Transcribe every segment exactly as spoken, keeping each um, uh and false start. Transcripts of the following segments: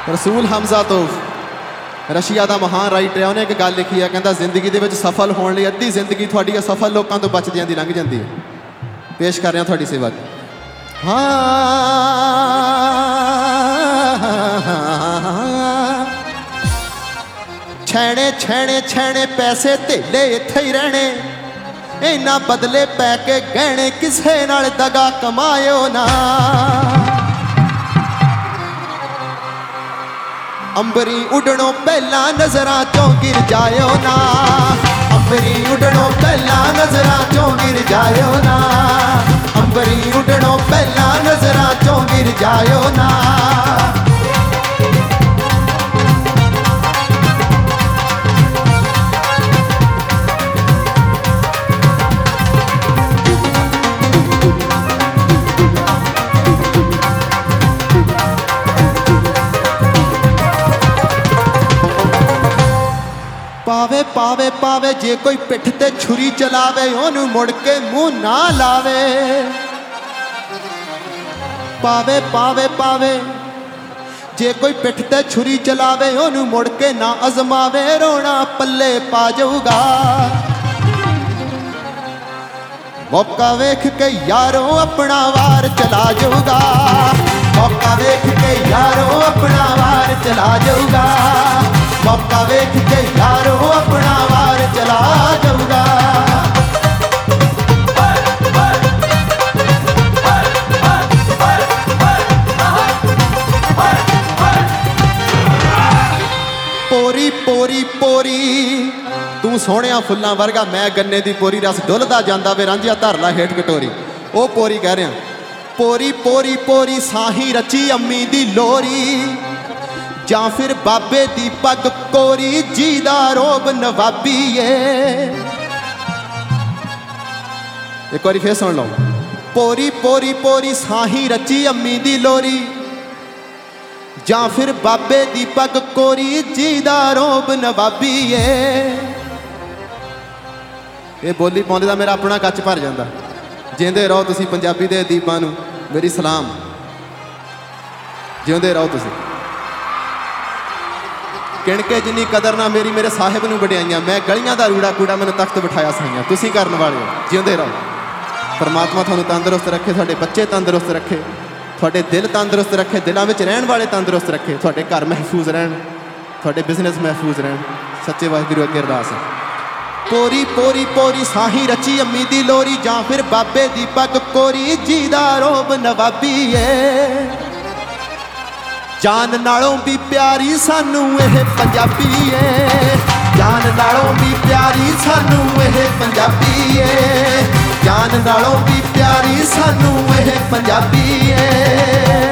रसूल हमजा तो रशिया का महान राइटर है, उन्हें एक गल लिखी है, कहता जिंदगी के सफल होने लिए अद्धी जिंदगी थोड़ी असफल लोगों तो बचदियां दी लंघ जाती है। पेश कर रहे हैं थोड़ी सेवा। हाँ छैणे छैणे छैणे पैसे धेले इत्थे ही रहने, इन्ना बदले पै के गहने किसे नाल दगा कमायो ना। अंबरी उड़नों पहला नजरां चों गिर जायो ना, अंबरी उड़नों पहला नजरां चों गिर जायो ना, अंबरी उड़नों पहला नजरां चों गिर जायो ना। पावे पावे पावे जे कोई पिठ ते छुरी चलावे, ओनू मुड़ के मुंह ना लावे। पावे पावे पावे जे कोई पिठ ते छुरी चलावे, ओनू मुड़ के ना अजमावे, रोना पल्ले पा जाऊगा। मौका वेख के यारों अपना वार चला जाऊगा, मौका वेख के यारों अपना वार चला जाऊगा, मौका वेख के यारों अपना वार चला जाऊगा। पोरी पोरी पोरी तू सोहणिया फुल्लां वर्गा, मैं गन्ने दी पोरी, रस डुलदा जांदा वे रांझिया धर ला हेठ कटोरी। ओ पोरी कह रहा, पोरी पोरी पोरी साही रची अम्मी दी लोरी, जां फिर बाबे दी पग कोरी, जी दा रोब नवाबी है। एक बारी फिर सुन लो। पोरी पोरी पोरी साही रची अम्मी दी लोरी, जां फिर बाबे दी पग कोरी, जी दा रोब नवाबी है। ये बोली पाउंदे दा मेरा अपना कच्च भर जांदा। जिंदे रहो तुसी पंजाबी दे अदीबां नूं मेरी सलाम, जिंदे रहो तुसी। किणके जिन्नी कदर ना मेरी मेरे साहिब नूं वडियाइयां, मैं गलियां दा रूड़ा कूड़ा मैनूं तख्त बिठाया साइयां, तुसीं करन वाले हो। जिंदे रहो। परमात्मा तुहानूं तंदुरुस्त रखे, तुहाडे बच्चे तंदुरुस्त रखे, तुहाडे दिल तंदुरुस्त रखे, दिलों विच रहण वाले तंदुरुस्त रखे, तुहाडे घर महफूज रहण, तुहाडे बिजनेस महफूज रहण। सच्चे वाहिगुरू अगे अरदास है। पोरी पोरी पोरी साही रची अम्मी दी लोरी, जां फिर बाबे दी पग कोरी, जी दा रोब नवाबी है। जान नालों भी प्यारी सानू यह पंजाबी है, जान नालों भी प्यारी सानू यह पंजाबी है, जान नालों भी प्यारी सानू यह पंजाबी है।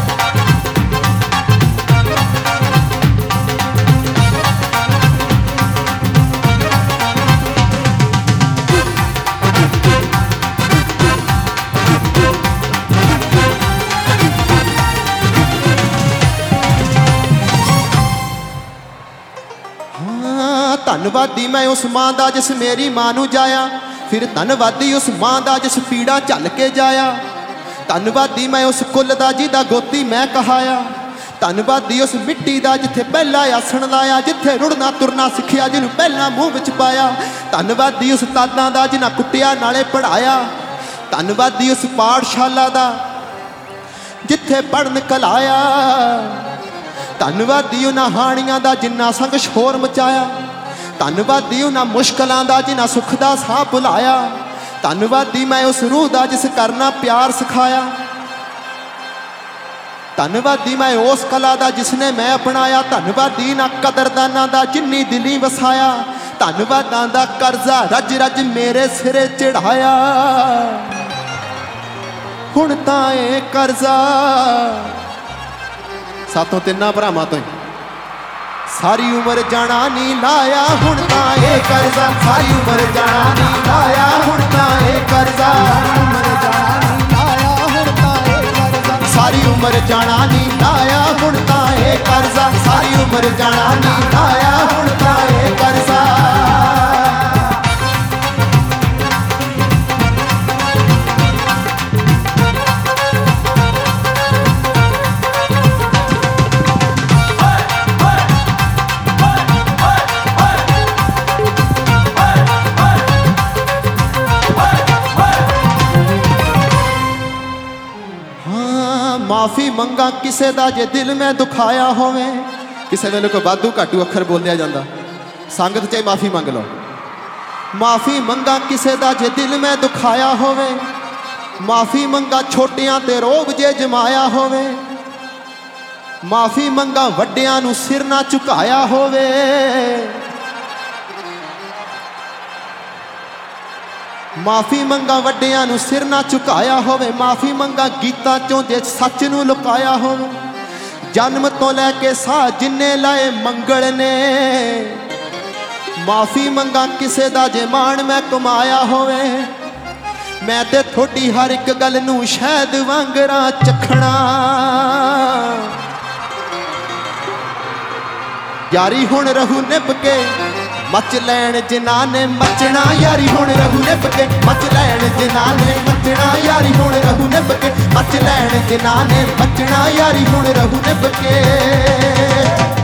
धनवादी मैं उस मां दा जिस मेरी मां नू जाया, फिर धनवादी उस मां दा जिस पीड़ा झल के जाया। धनवादी मैं उस कुल दा जिदा गोती मैं कहाया, धनवादी उस मिट्टी दा जिथे पहला आसन लाया, जिथे रुड़ना तुरना सिखिया जिन्हों पहला मूँह विच पाया। धनवादी उस तादां दा जिन्हां कुटिया नाले पढ़ाया, धनवादी उस पाठशाला दा जिथे पढ़न कलाया। धनवादी उन्हां हाणियां दा जिन्ना संग शोर मचाया, धनवादी उन्हां मुश्किलां दा जिन्हां सुख दा साह भुलाया। धनवादी मैं उस रूह दा जिस करना प्यार सिखाया, धनवादी मैं उस कला दा जिसने मैं अपनाया। धनवादी ना कदरदाना दा जिन्नी दिली वसाया, धनवादां दा कर्जा रज रज मेरे सिरे चढ़ाया। हुण तां ए कर्जा सातों तिन्ना भरावां तो सारी उम्र जाना नहीं लाया, हुण तां ए कर्जा सारी उम्र जाना नहीं लाया, हुण तां ए कर्जा सारी उम्र जाना नहीं लाया, हुण तां ए कर्जा सारी उम्र जाना नहीं लाया, हुण तां ए कर्जा। ਮਾਫੀ ਮੰਗਾ ਕਿਸੇ ਦਾ ਜੇ ਦਿਲ ਮੈਂ ਦੁਖਾਇਆ ਹੋਵੇ। ਕਿਸੇ ਵੇਲੇ ਕੋਈ ਵਾਧੂ ਘਾਟੂ ਅੱਖਰ ਬੋਲਿਆ ਜਾਂਦਾ, ਸੰਗਤ 'ਚ ਮਾਫੀ ਮੰਗ ਲਓ। ਮਾਫੀ ਮੰਗਾ ਕਿਸੇ ਦਾ ਜੇ ਦਿਲ ਮੈਂ ਦੁਖਾਇਆ ਹੋਵੇ। ਮਾਫੀ ਮੰਗਾ ਛੋਟਿਆਂ ਤੇ ਰੋਬ ਜੇ ਜਮਾਇਆ ਹੋਵੇ। ਮਾਫੀ ਮੰਗਾ ਵੱਡਿਆਂ ਨੂੰ ਸਿਰ ਨਾ ਝੁਕਾਇਆ ਹੋਵੇ। ਮਾਫੀ ਮੰਗਾ ਵੱਡਿਆਂ ਨੂੰ ਸਿਰ ਨਾ ਝੁਕਾਇਆ ਹੋਵੇ। ਮਾਫੀ ਮੰਗਾ ਗੀਤਾਂ ਚੋਂ ਜੇ ਸੱਚ ਨੂੰ ਲੁਕਾਇਆ ਹੋਵੇ। ਜਨਮ ਤੋਂ ਲੈ ਕੇ ਸਾਹ ਜਿੰਨੇ ਲਾਏ ਮੰਗਲ ਨੇ। ਮਾਫੀ ਮੰਗਾ ਕਿਸੇ ਦਾ ਜੇ ਮਾਣ ਮੈਂ ਕਮਾਇਆ ਹੋਵੇ। ਮੈਂ ਤੇ ਥੋੜੀ ਹਰ ਇੱਕ ਗੱਲ ਨੂੰ ਸ਼ਾਇਦ ਵਾਂਗਰਾਂ ਚੱਖਣਾ। ਯਾਰੀ ਹੁਣ ਰਹੂ ਨਿਭ ਕੇ ਮਚ ਲੈਣ ਜਿਨ੍ਹਾਂ ਨੇ ਮਚਣਾ। ਯਾਰੀ ਹੁਣ ਰਹੂ ਨਿਭ ਕੇ ਮਚ ਲੈਣ ਜਿਨ੍ਹਾਂ ਨੇ ਮਚਣਾ। ਯਾਰੀ ਹੁਣ ਰਹੂ ਨਿਭ ਕੇ ਮਚ ਲੈਣ ਜਿਨ੍ਹਾਂ ਨੇ ਮਚਣਾ। ਯਾਰੀ ਹੁਣ ਰਹੂ ਨਿਭ ਕੇ।